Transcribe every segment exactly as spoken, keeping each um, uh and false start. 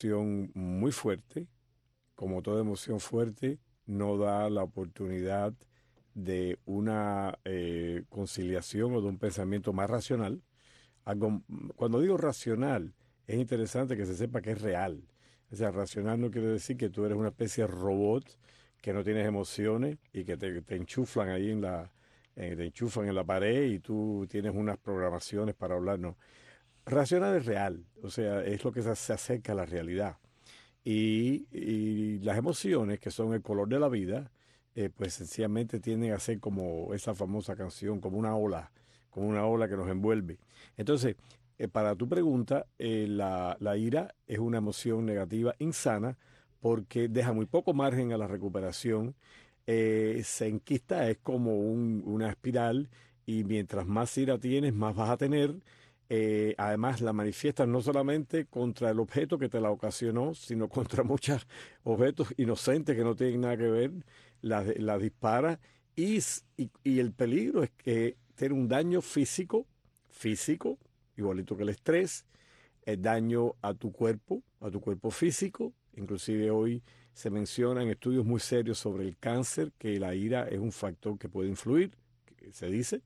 emoción muy fuerte, como toda emoción fuerte, no da la oportunidad de una eh, conciliación o de un pensamiento más racional. Algo, cuando digo racional, es interesante que se sepa que es real. O sea, racional no quiere decir que tú eres una especie de robot que no tienes emociones y que te, te enchuflan ahí en la, eh, te enchufan en la pared y tú tienes unas programaciones para hablar. No. Racional es real, o sea, es lo que se, se acerca a la realidad. Y, y las emociones, que son el color de la vida, eh, pues sencillamente tienden a ser como esa famosa canción, como una ola, como una ola que nos envuelve. Entonces, eh, para tu pregunta, eh, la, la ira es una emoción negativa insana porque deja muy poco margen a la recuperación, eh, se enquista, es como un- una espiral y mientras más ira tienes, más vas a tener. Eh, además, la manifiestas no solamente contra el objeto que te la ocasionó, sino contra muchos objetos inocentes que no tienen nada que ver, las la dispara y, s- y, y el peligro es que tiene un daño físico, físico, igualito que el estrés, el daño a tu cuerpo, a tu cuerpo físico. Inclusive hoy se mencionan estudios muy serios sobre el cáncer, que la ira es un factor que puede influir, que se dice,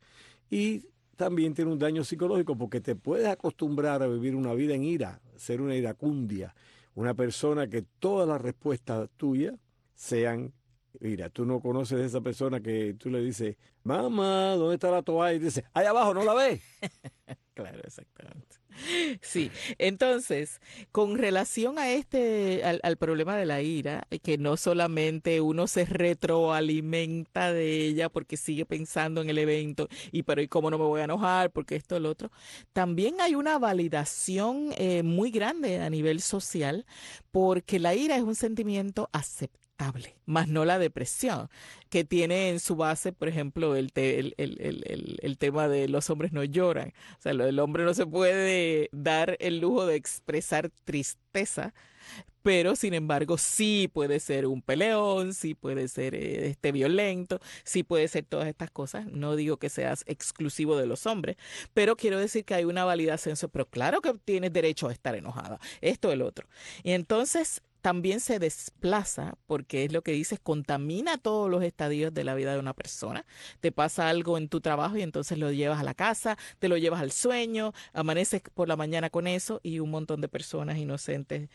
y también tiene un daño psicológico porque te puedes acostumbrar a vivir una vida en ira, ser una iracundia, una persona que todas las respuestas tuyas sean ira. Tú no conoces a esa persona que tú le dices, mamá, ¿dónde está la toalla? Y dice, ahí abajo, ¿no la ves? Claro, exactamente. Sí, entonces, con relación a este, al, al problema de la ira, eh, que no solamente uno se retroalimenta de ella porque sigue pensando en el evento y pero ¿y cómo no me voy a enojar? Porque esto, lo otro. También hay una validación eh, muy grande a nivel social porque la ira es un sentimiento aceptable, más no la depresión, que tiene en su base, por ejemplo, el, te- el, el, el, el, el tema de los hombres no lloran. O sea, lo del hombre no se puede dar el lujo de expresar tristeza, pero sin embargo sí puede ser un peleón, sí puede ser eh, este violento, sí puede ser todas estas cosas. No digo que seas exclusivo de los hombres, pero quiero decir que hay una validación. Pero claro que tienes derecho a estar enojada, esto, el otro. Y entonces también se desplaza, porque es lo que dices, contamina todos los estadios de la vida de una persona. Te pasa algo en tu trabajo y entonces lo llevas a la casa, te lo llevas al sueño, amaneces por la mañana con eso y un montón de personas inocentes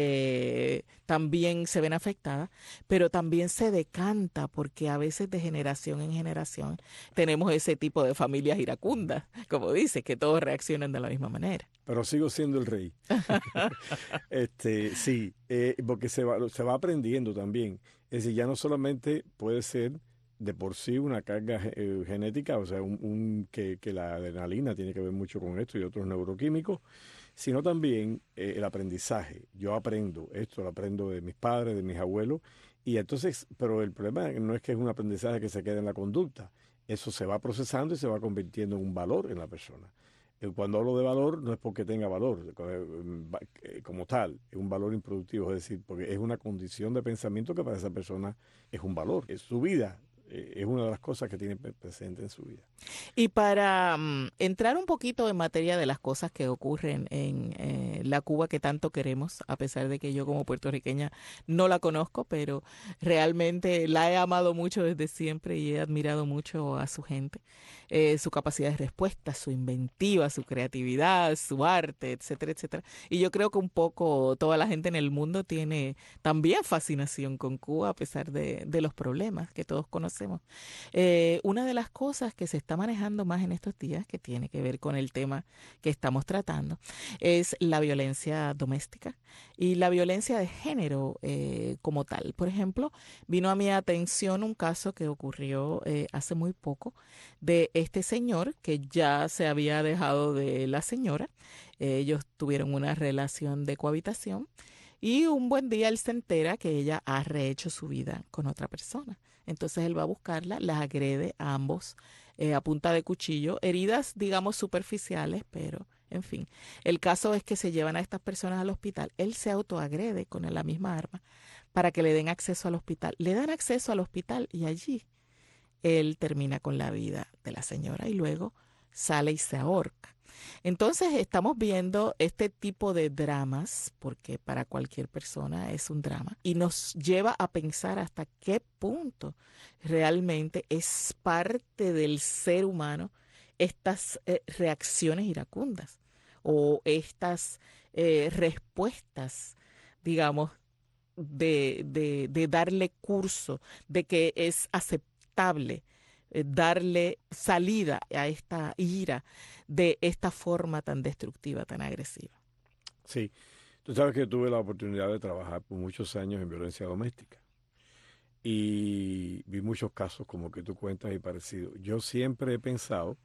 eh, también se ven afectadas, pero también se decanta porque a veces de generación en generación tenemos ese tipo de familias iracundas, como dices, que todos reaccionan de la misma manera. Pero sigo siendo el rey. Este, sí, eh, porque se va, se va aprendiendo también. Es decir, ya no solamente puede ser de por sí una carga ge- eh, genética, o sea, un, un- que, que la adrenalina tiene que ver mucho con esto y otros neuroquímicos, sino también eh, el aprendizaje. Yo aprendo esto, lo aprendo de mis padres, de mis abuelos, y entonces, pero el problema no es que es un aprendizaje que se quede en la conducta, eso se va procesando y se va convirtiendo en un valor en la persona. Eh, Cuando hablo de valor, no es porque tenga valor eh, eh, como tal, es un valor improductivo, es decir, porque es una condición de pensamiento que para esa persona es un valor, es su vida, eh, es una de las cosas que tiene pre- presente en su vida. Y para mm, entrar un poquito en materia de las cosas que ocurren en eh, la Cuba que tanto queremos, a pesar de que yo como puertorriqueña no la conozco, pero realmente la he amado mucho desde siempre y he admirado mucho a su gente, eh, su capacidad de respuesta, su inventiva, su creatividad, su arte, etcétera, etcétera. Y yo creo que un poco toda la gente en el mundo tiene también fascinación con Cuba, a pesar de, de los problemas que todos conocemos. Eh, una de las cosas que se está manejando más en estos días, que tiene que ver con el tema que estamos tratando, es la violencia doméstica y la violencia de género eh, como tal. Por ejemplo, vino a mi atención un caso que ocurrió eh, hace muy poco de este señor que ya se había dejado de la señora. Eh, ellos tuvieron una relación de cohabitación y un buen día él se entera que ella ha rehecho su vida con otra persona. Entonces él va a buscarla, las agrede a ambos eh, a punta de cuchillo, heridas, digamos, superficiales, pero en fin. El caso es que se llevan a estas personas al hospital. Él se autoagrede con la misma arma para que le den acceso al hospital. Le dan acceso al hospital y allí él termina con la vida de la señora y luego sale y se ahorca. Entonces estamos viendo este tipo de dramas, porque para cualquier persona es un drama, y nos lleva a pensar hasta qué punto realmente es parte del ser humano estas eh, reacciones iracundas o estas eh, respuestas, digamos, de, de, de darle curso, de que es aceptable eh, darle salida a esta ira de esta forma tan destructiva, tan agresiva. Sí, tú sabes que tuve la oportunidad de trabajar por muchos años en violencia doméstica y vi muchos casos como que tú cuentas y parecidos. Yo siempre he pensado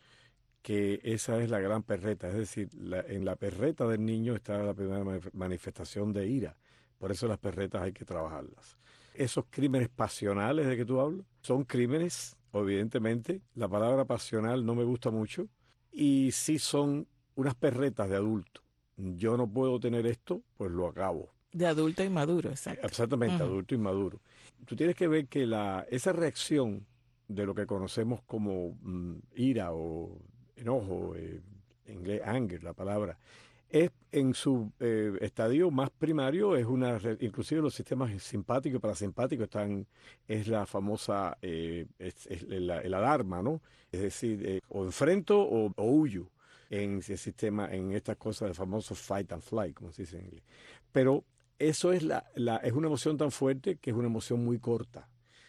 que esa es la gran perreta, es decir, la- en la perreta del niño está la primera manif- manifestación de ira. Por eso las perretas hay que trabajarlas. Esos crímenes pasionales de que tú hablas son crímenes, evidentemente, la palabra pasional no me gusta mucho, y sí son unas perretas de adulto. Yo no puedo tener esto, pues lo acabo. De adulto inmaduro, Eh, exacto. Exactamente, Ujú. adulto inmaduro. Tú tienes que ver que la, esa reacción de lo que conocemos como mm, ira o enojo, eh, en inglés anger, la palabra, es en su eh, estadio más primario, es una, re- inclusive los sistemas simpáticos y parasimpáticos están, es la famosa, eh, es, es la- el alarma, ¿no? Es decir, eh, o enfrento o, o huyo en ese sistema, en estas cosas del famoso fight and flight, como se dice en inglés. Pero eso es, la, la- es una emoción tan fuerte que es una emoción muy corta.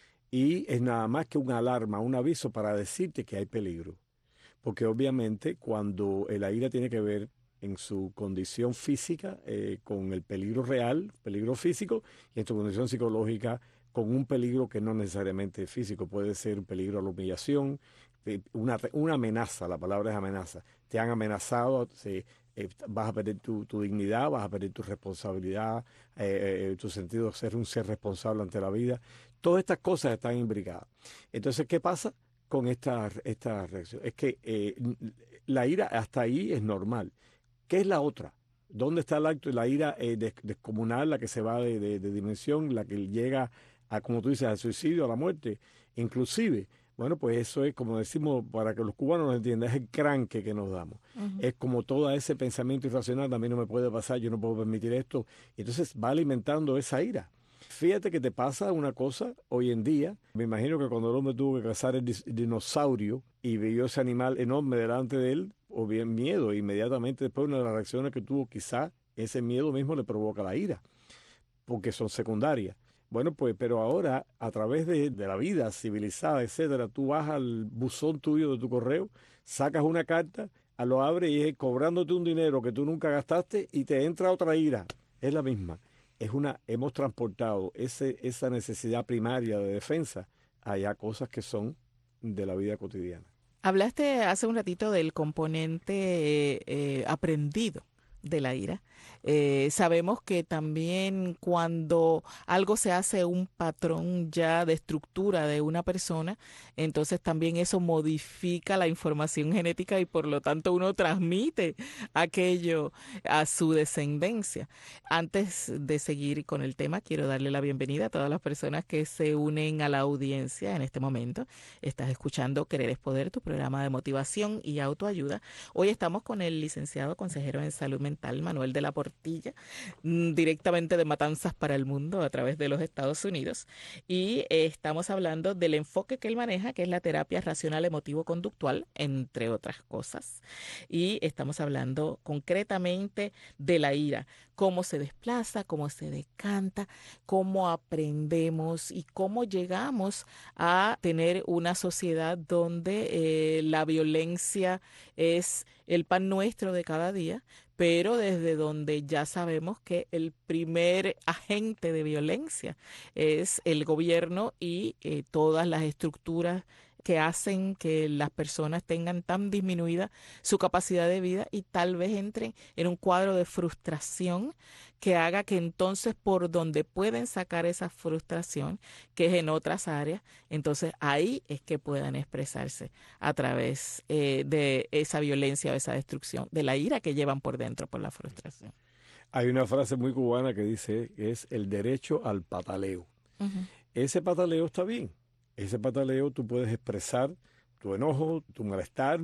Y es nada más que una alarma, un aviso para decirte que hay peligro. Porque obviamente cuando la ira tiene que ver en su condición física eh, con el peligro real, peligro físico, y en su condición psicológica con un peligro que no necesariamente es físico, puede ser un peligro a la humillación, eh, una, una amenaza, la palabra es amenaza. Te han amenazado, se, eh, vas a perder tu, tu dignidad, vas a perder tu responsabilidad, eh, eh, tu sentido de ser un ser responsable ante la vida. Todas estas cosas están imbricadas. Entonces, ¿qué pasa con esta, esta reacción? Es que eh, la ira hasta ahí es normal. ¿Qué es la otra? ¿Dónde está el acto? La ira eh, des- descomunal, la que se va de, de- de dimensión, la que llega a, como tú dices, al suicidio, a la muerte, inclusive. Bueno, pues eso es, como decimos, para que los cubanos lo entiendan, es el cranque que nos damos. Ujú. Es como todo ese pensamiento irracional, a mí no me puede pasar, yo no puedo permitir esto. Entonces va alimentando esa ira. Fíjate que te pasa una cosa hoy en día. Me imagino que cuando el hombre tuvo que cazar el dis- dinosaurio y vio ese animal enorme delante de él, o bien miedo, inmediatamente después una de las reacciones que tuvo, quizá ese miedo mismo le provoca la ira, porque son secundarias. Bueno, pues, pero ahora, a través de, de la vida civilizada, etcétera, tú vas al buzón tuyo de tu correo, sacas una carta, a lo abres y es cobrándote un dinero que tú nunca gastaste y te entra otra ira. Es la misma. Es una, hemos transportado ese, esa necesidad primaria de defensa allá cosas que son de la vida cotidiana. Hablaste hace un ratito del componente eh, aprendido de la ira. Eh, sabemos que también cuando algo se hace un patrón ya de estructura de una persona, entonces también eso modifica la información genética y por lo tanto uno transmite aquello a su descendencia. Antes de seguir con el tema, quiero darle la bienvenida a todas las personas que se unen a la audiencia en este momento. Estás escuchando Querer es Poder, tu programa de motivación y autoayuda. Hoy estamos con el licenciado consejero en salud mental, Manuel de la Portilla, mm, directamente de Matanzas para el Mundo a través de los Estados Unidos. Y eh, estamos hablando del enfoque que él maneja, que es la terapia racional emotivo-conductual, entre otras cosas. Y estamos hablando concretamente de la ira, cómo se desplaza, cómo se decanta, cómo aprendemos y cómo llegamos a tener una sociedad donde eh, la violencia es el pan nuestro de cada día, pero desde donde ya sabemos que el primer agente de violencia es el gobierno y eh, todas las estructuras que hacen que las personas tengan tan disminuida su capacidad de vida y tal vez entren en un cuadro de frustración que haga que entonces por donde pueden sacar esa frustración, que es en otras áreas, entonces ahí es que puedan expresarse a través eh, de esa violencia o esa destrucción, de la ira que llevan por dentro por la frustración. Hay una frase muy cubana que dice que es el derecho al pataleo. Ujú. Ese pataleo está bien. Ese pataleo tú puedes expresar tu enojo, tu malestar,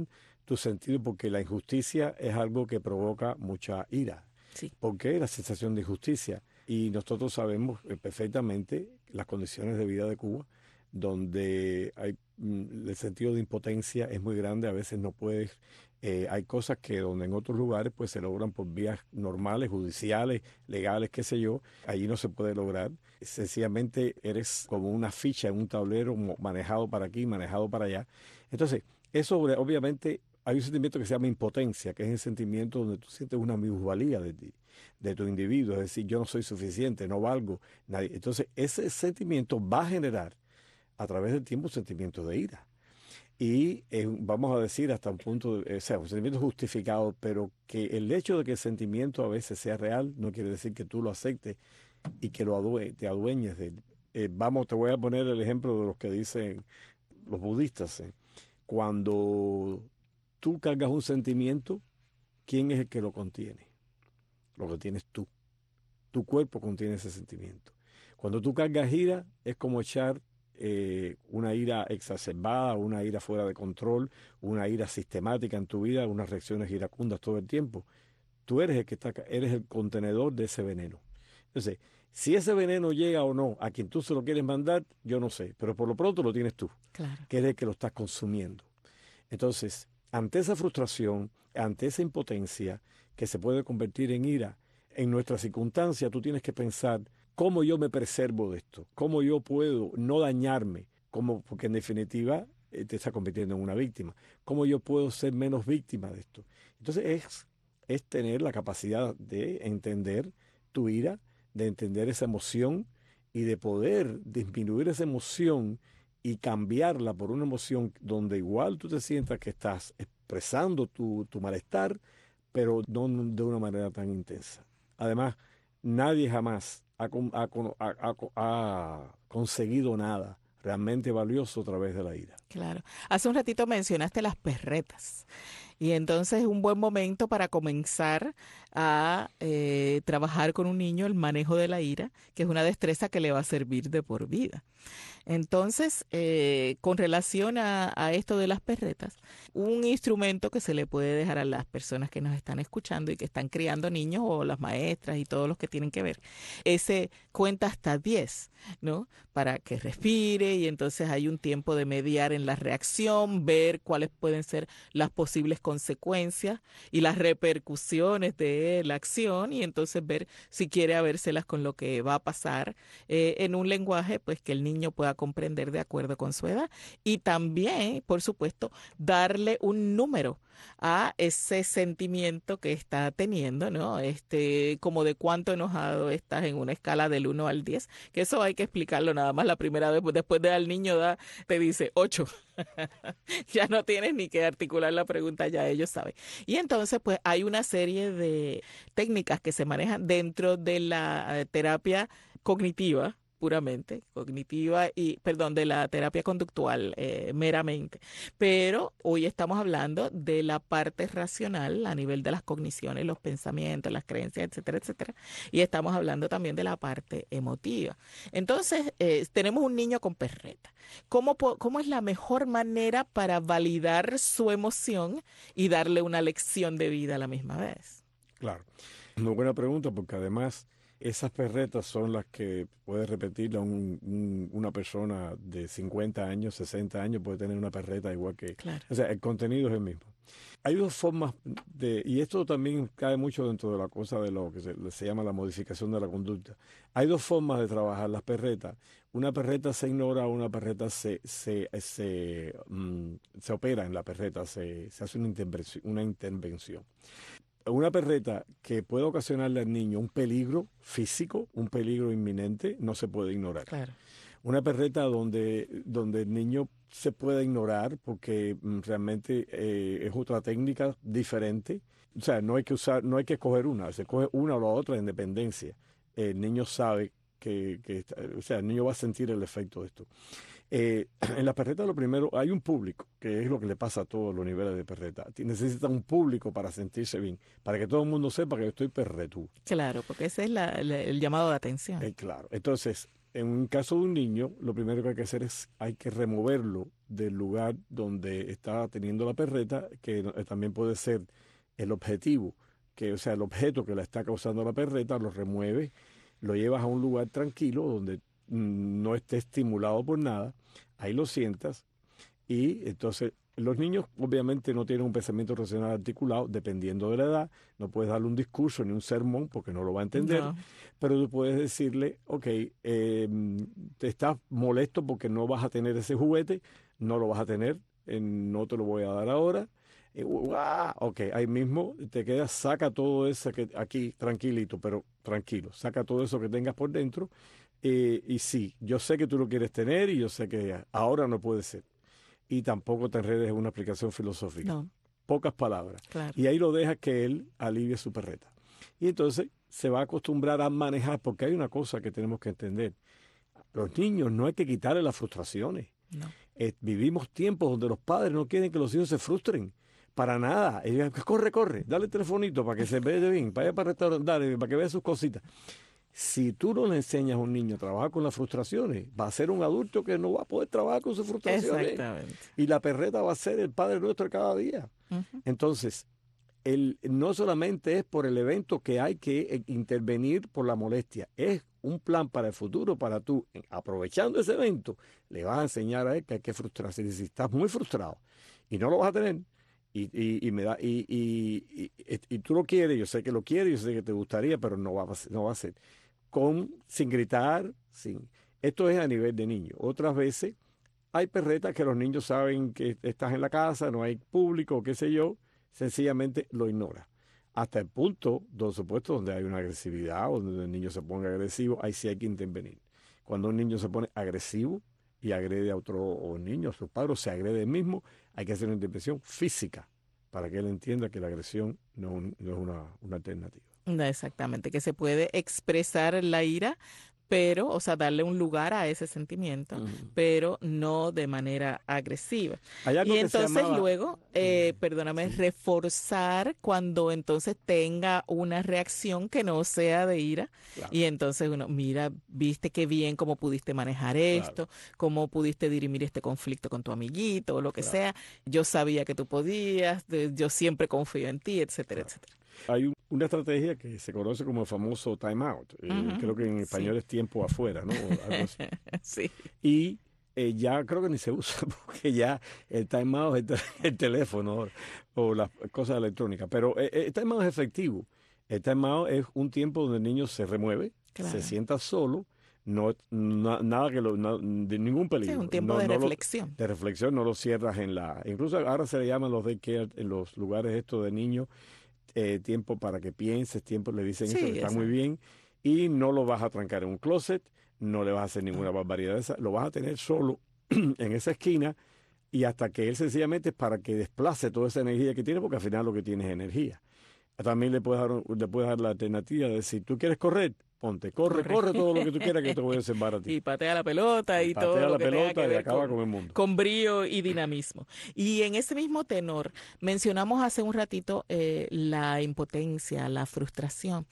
tu sentido, porque la injusticia es algo que provoca mucha ira. Sí. Porque la sensación de injusticia. Y nosotros sabemos eh, perfectamente las condiciones de vida de Cuba, donde hay mm, el sentido de impotencia es muy grande, a veces no puedes, eh, hay cosas que donde en otros lugares pues se logran por vías normales, judiciales, legales, qué sé yo, allí no se puede lograr. Sencillamente eres como una ficha en un tablero mo- manejado para aquí, manejado para allá. Entonces, eso obra- obviamente hay un sentimiento que se llama impotencia, que es el sentimiento donde tú sientes una minusvalía de ti, de tu individuo, es decir, yo no soy suficiente, no valgo, nadie. Entonces, ese sentimiento va a generar a través del tiempo un sentimiento de ira. Y eh, vamos a decir hasta un punto, de- o sea, un sentimiento justificado, pero que el hecho de que el sentimiento a veces sea real no quiere decir que tú lo aceptes y que lo adue- te adueñes de él. Eh, vamos, te voy a poner el ejemplo de los que dicen los budistas. eh. Cuando tú cargas un sentimiento, ¿quién es el que lo contiene? Lo que tienes tú. Tu cuerpo contiene ese sentimiento. Cuando tú cargas ira, es como echar eh, una ira exacerbada, una ira fuera de control, una ira sistemática en tu vida, unas reacciones iracundas todo el tiempo. Tú eres el que está, eres el contenedor de ese veneno. Entonces, si ese veneno llega o no a quien tú se lo quieres mandar, yo no sé, pero por lo pronto lo tienes tú, Claro. que eres el que lo estás consumiendo. Entonces, ante esa frustración, ante esa impotencia que se puede convertir en ira, en nuestra circunstancia tú tienes que pensar cómo yo me preservo de esto, cómo yo puedo no dañarme, cómo, porque en definitiva eh, te está convirtiendo en una víctima, cómo yo puedo ser menos víctima de esto. Entonces es, es tener la capacidad de entender tu ira, de entender esa emoción y de poder disminuir esa emoción y cambiarla por una emoción donde igual tú te sientas que estás expresando tu, tu malestar, pero no de una manera tan intensa. Además, nadie jamás ha, con- ha con- ha- ha co- ha conseguido nada realmente valioso a través de la ira. Claro. Hace un ratito mencionaste las perretas. Y entonces es un buen momento para comenzar a eh, trabajar con un niño el manejo de la ira, que es una destreza que le va a servir de por vida. Entonces, eh, con relación a, a esto de las perretas, un instrumento que se le puede dejar a las personas que nos están escuchando y que están criando niños o las maestras y todos los que tienen que ver, ese cuenta hasta diez, ¿no? Para que respire y entonces hay un tiempo de mediar en la reacción, ver cuáles pueden ser las posibles consecuencias y las repercusiones de la acción y entonces ver si quiere habérselas con lo que va a pasar eh, en un lenguaje pues que el niño pueda comprender de acuerdo con su edad y también, por supuesto, darle un número a ese sentimiento que está teniendo, ¿no? Este, como de cuánto enojado estás en una escala del uno al diez, que eso hay que explicarlo nada más la primera vez, pues después de al niño da, te dice ocho. Ya no tienes ni que articular la pregunta, ya ellos saben. Y entonces, pues hay una serie de técnicas que se manejan dentro de la eh, terapia cognitiva, puramente cognitiva y, perdón, de la terapia conductual eh, meramente. Pero hoy estamos hablando de la parte racional a nivel de las cogniciones, los pensamientos, las creencias, etcétera, etcétera. Y estamos hablando también de la parte emotiva. Entonces, eh, tenemos un niño con perreta. ¿Cómo, po- ¿Cómo es la mejor manera para validar su emoción y darle una lección de vida a la misma vez? Claro. Muy buena pregunta porque además esas perretas son las que puede repetirla un- un- una persona de cincuenta años, sesenta años, puede tener una perreta igual que... Claro. O sea, el contenido es el mismo. Hay dos formas de, y esto también cae mucho dentro de la cosa de lo que se, se llama la modificación de la conducta. Hay dos formas de trabajar las perretas. Una perreta se ignora, una perreta se, se, se, mm, se opera en la perreta, se, se hace una intervención, una intervención. Una perreta que puede ocasionarle al niño un peligro físico, un peligro inminente, no se puede ignorar. Claro. Una perreta donde, donde el niño se puede ignorar porque mm, realmente eh, es otra técnica diferente. O sea, no hay que usar, no hay que escoger una, se coge una o la otra en dependencia. El niño sabe que, que está- o sea, el niño va a sentir el efecto de esto. Eh, en las perretas lo primero, hay un público, que es lo que le pasa a todos los niveles de perreta. Necesita un público para sentirse bien, para que todo el mundo sepa que yo estoy perretú. Claro, porque ese es la- la- el llamado de atención. Eh, claro. Entonces, en un caso de un niño, lo primero que hay que hacer es hay que removerlo del lugar donde está teniendo la perreta, que no- eh, también puede ser el objetivo, que o sea, el objeto que le está causando la perreta, lo remueves, lo llevas a un lugar tranquilo donde mm, no esté estimulado por nada, ahí lo sientas y entonces los niños obviamente no tienen un pensamiento racional articulado, dependiendo de la edad. No puedes darle un discurso ni un sermón porque no lo va a entender, No, pero tú puedes decirle, ok, eh, te estás molesto porque no vas a tener ese juguete, no lo vas a tener, eh, no te lo voy a dar ahora. Eh, ¡guau! Ok, ahí mismo te quedas, saca todo eso que aquí tranquilito, pero tranquilo, saca todo eso que tengas por dentro. Eh, y sí, yo sé que tú lo quieres tener y yo sé que ahora no puede ser y tampoco te enredes en una explicación filosófica. no, Pocas palabras. claro. Y ahí lo dejas que él alivie su perreta. Y entonces se va a acostumbrar a manejar, porque hay una cosa que tenemos que entender. Los niños no hay que quitarle las frustraciones. No. Eh, vivimos tiempos donde los padres no quieren que los hijos se frustren. Para nada. Y digan, corre, corre, dale el telefonito para que se vea bien, vaya para el restaurante, dale, para que vea sus cositas. Si tú no le enseñas a un niño a trabajar con las frustraciones, va a ser un adulto que no va a poder trabajar con sus frustraciones. Exactamente. Y la perreta va a ser el Padre Nuestro de cada día. Ujú. Entonces, el, no solamente es por el evento que hay que eh, intervenir por la molestia, es un plan para el futuro, para tú, eh, aprovechando ese evento, le vas a enseñar a él que hay que frustrarse. Y si estás muy frustrado y no lo vas a tener, y, y, y me da, y, y, y, y tú lo quieres, yo sé que lo quieres, yo sé que te gustaría, pero no va a, no va a ser con, sin gritar, sin. Esto es a nivel de niño. Otras veces hay perretas que los niños saben que estás en la casa, no hay público, qué sé yo, sencillamente lo ignora. Hasta el punto, por supuesto, donde hay una agresividad o donde el niño se ponga agresivo, ahí sí hay que intervenir. Cuando un niño se pone agresivo y agrede a otro o niño, a sus padres, se agrede él mismo, hay que hacer una intervención física para que él entienda que la agresión no, no es una, una alternativa. No, exactamente, que se puede expresar la ira, pero, o sea, darle un lugar a ese sentimiento, Ujú. pero no de manera agresiva. Hay algo Y que se entonces llamaba, luego, mm, eh, perdóname, sí, reforzar cuando entonces tenga una reacción que no sea de ira. claro, Y entonces uno, mira, viste qué bien cómo pudiste manejar claro, esto, cómo pudiste dirimir este conflicto con tu amiguito o lo que claro, sea. Yo sabía que tú podías, de- yo siempre confío en ti, etcétera, claro. etcétera. Hay un- una estrategia que se conoce como el famoso time out. Eh, creo que Ujú, en sí. español es tiempo afuera, ¿no? O algo así. Sí, Y eh, ya creo que ni se usa porque ya el time out es el, tel- el teléfono o las cosas electrónicas. Pero eh, eh, el time out es efectivo. El time out es un tiempo donde el niño se remueve, se claro. sienta solo, no, na- nada que lo, na- de ningún Sí, es un peligro. tiempo No, de no lo, reflexión. de reflexión, no lo cierras en la. Incluso ahora se le llaman los daycare en los lugares estos de niños, eh, tiempo para que pienses, tiempo le dicen eso, que Sí, está muy exacto. bien, y no lo vas a trancar en un closet, no le vas a hacer ninguna No. barbaridad de esa, lo vas a tener solo en esa esquina y hasta que él sencillamente es para que desplace toda esa energía que tiene, porque al final lo que tiene es energía. También le puedes dar, un- le puedes dar la alternativa de si tú quieres correr, ponte, corre, Corre. corre todo lo que tú quieras que yo te voy a observar a ti. Y patea la pelota Y y todo patea lo la que tenga que pelota y ver acaba con, con el mundo. con brío y dinamismo. Y en ese mismo tenor, mencionamos hace un ratito eh, la impotencia, la frustración.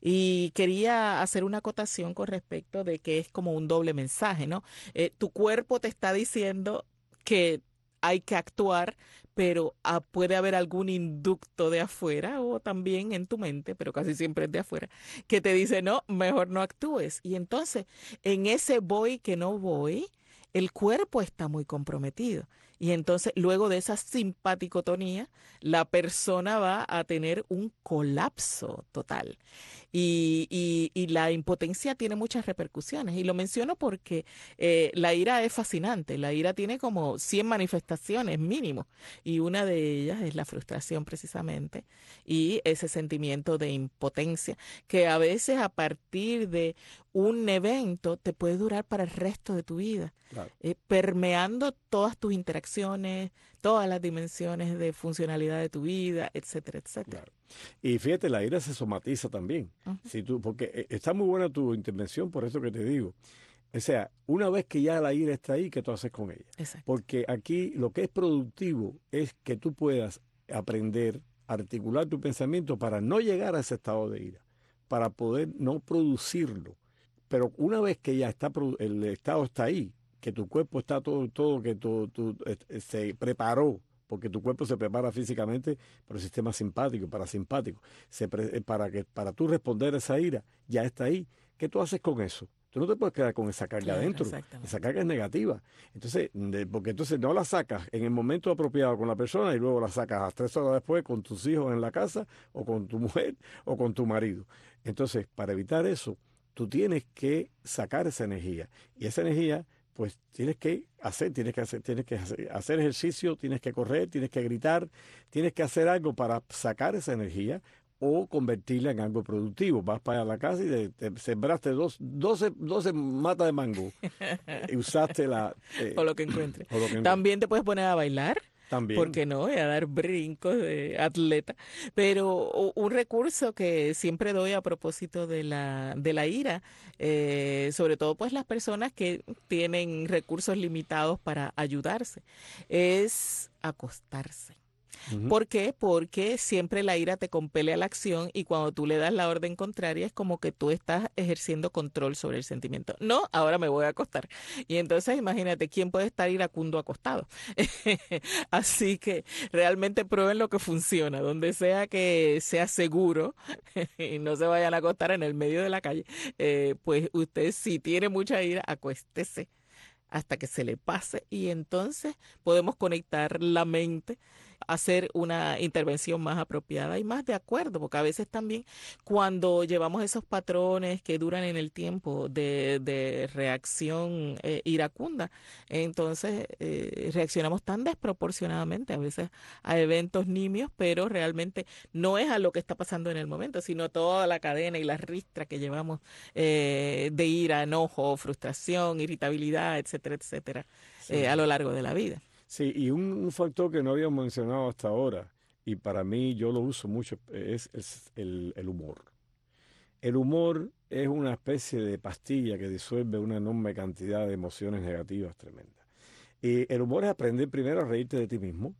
Y quería hacer una acotación con respecto de que es como un doble mensaje, ¿no? Eh, tu cuerpo te está diciendo que hay que actuar, pero ah, puede haber algún inducto de afuera o también en tu mente, pero casi siempre es de afuera, que te dice, no, mejor no actúes. Y entonces, en ese voy que no voy, el cuerpo está muy comprometido. Y entonces, luego de esa simpaticotonía, la persona va a tener un colapso total. Y, y- y la impotencia tiene muchas repercusiones. Y lo menciono porque eh, la ira es fascinante. La ira tiene como cien manifestaciones mínimo. Y una de ellas es la frustración precisamente. Y ese sentimiento de impotencia que a veces a partir de un evento te puede durar para el resto de tu vida, Claro, eh, permeando todas tus interacciones, todas las dimensiones de funcionalidad de tu vida, etcétera, etcétera. claro. Y fíjate, la ira se somatiza también. Ujú, Si tú, porque eh, está muy buena tu intervención, por eso que te digo. O sea, una vez que ya la ira está ahí, ¿qué tú haces con ella? exacto. Porque aquí lo que es productivo es que tú puedas aprender a articular tu pensamiento para no llegar a ese estado de ira, para poder no producirlo. pero una vez que ya está el estado está ahí, que tu cuerpo está todo, todo que tu, tu, eh, se preparó, porque tu cuerpo se prepara físicamente por el sistema simpático, parasimpático, se pre, para que para tú responder a esa ira, ya está ahí. ¿Qué tú haces con eso? Tú no te puedes quedar con esa carga Claro, adentro. Esa carga es negativa. Entonces, de, porque entonces no la sacas en el momento apropiado con la persona y luego la sacas a tres horas después con tus hijos en la casa o con tu mujer o con tu marido. Entonces, para evitar eso, tú tienes que sacar esa energía. Y esa energía, pues tienes que hacer, tienes que hacer, tienes que hacer, hacer ejercicio, tienes que correr, tienes que gritar, tienes que hacer algo para sacar esa energía o convertirla en algo productivo. Vas para la casa y te, te sembraste dos, doce, doce matas de mango y usaste la... Eh, o lo que encuentres. O lo que También te puedes poner a bailar. También. ¿Por qué no? Y a dar brincos de atleta. Pero un recurso que siempre doy a propósito de la, de la ira, eh, sobre todo pues las personas que tienen recursos limitados para ayudarse, es acostarse. Uh-huh. ¿Por qué? Porque siempre la ira te compele a la acción y cuando tú le das la orden contraria es como que tú estás ejerciendo control sobre el sentimiento. No, ahora me voy a acostar. Y entonces imagínate, ¿quién puede estar iracundo acostado? Así que realmente prueben lo que funciona, donde sea que sea seguro y no se vayan a acostar en el medio de la calle, eh, pues usted si tiene mucha ira, acuéstese hasta que se le pase y entonces podemos conectar la mente, hacer una intervención más apropiada y más de acuerdo, porque a veces también cuando llevamos esos patrones que duran en el tiempo de, de reacción eh, iracunda, entonces eh, reaccionamos tan desproporcionadamente a veces a eventos nimios, pero realmente no es a lo que está pasando en el momento, sino toda la cadena y la ristra que llevamos eh, de ira, enojo, frustración, irritabilidad, etcétera, etcétera, sí. eh, a lo largo de la vida. Sí, y un, un factor que no habíamos mencionado hasta ahora, y para mí yo lo uso mucho, es, es el, el humor. El humor es una especie de pastilla que disuelve una enorme cantidad de emociones negativas tremendas. Y el humor es aprender primero a reírte de ti mismo,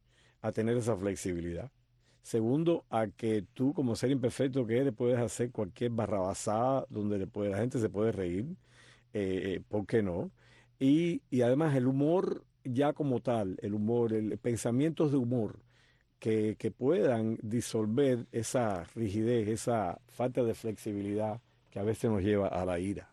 a tener esa flexibilidad. Segundo, a que tú como ser imperfecto que eres puedes hacer cualquier barrabasada donde le puede, la gente se puede reír, eh, ¿por qué no? Y, y además el humor ya como tal, el humor, el, pensamientos de humor que, que puedan disolver esa rigidez, esa falta de flexibilidad que a veces nos lleva a la ira.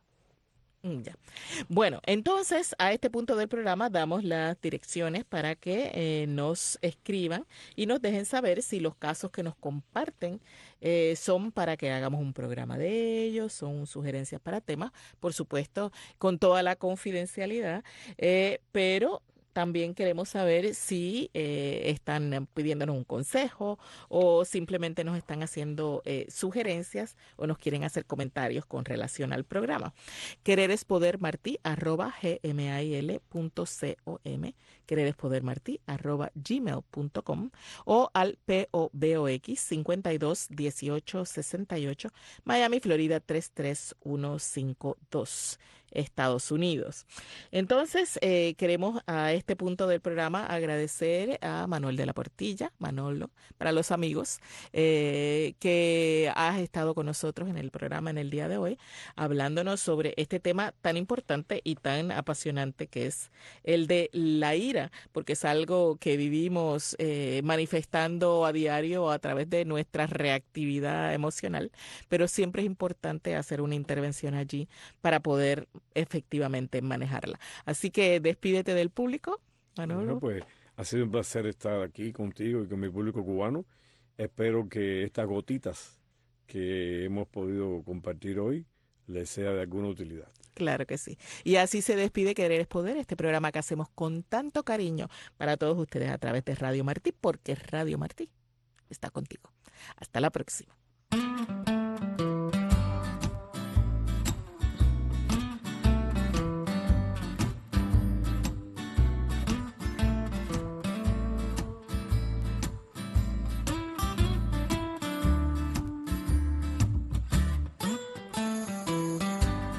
Ya. Bueno, entonces a este punto del programa damos las direcciones para que eh, nos escriban y nos dejen saber si los casos que nos comparten eh, son para que hagamos un programa de ellos, son sugerencias para temas, por supuesto, con toda la confidencialidad, eh, pero también queremos saber si eh, están pidiéndonos un consejo o simplemente nos están haciendo eh, sugerencias o nos quieren hacer comentarios con relación al programa. Quererespodermartí arroba gmail punto com, quererespodermartí arroba gmail punto com o al P O B O X cincuenta y dos dieciocho sesenta y ocho, Miami, Florida tres tres uno cinco dos. Estados Unidos. Entonces, eh, queremos a este punto del programa agradecer a Manuel de la Portilla, Manolo, para los amigos, eh, que has estado con nosotros en el programa en el día de hoy, hablándonos sobre este tema tan importante y tan apasionante que es el de la ira, porque es algo que vivimos eh, manifestando a diario a través de nuestra reactividad emocional, pero siempre es importante hacer una intervención allí para poder efectivamente manejarla. Así que despídete del público, Manolo. Bueno, pues ha sido un placer estar aquí contigo y con mi público cubano. Espero que estas gotitas que hemos podido compartir hoy les sea de alguna utilidad. Claro que sí. Y así se despide Querer es Poder, este programa que hacemos con tanto cariño para todos ustedes a través de Radio Martí, porque Radio Martí está contigo. Hasta la próxima.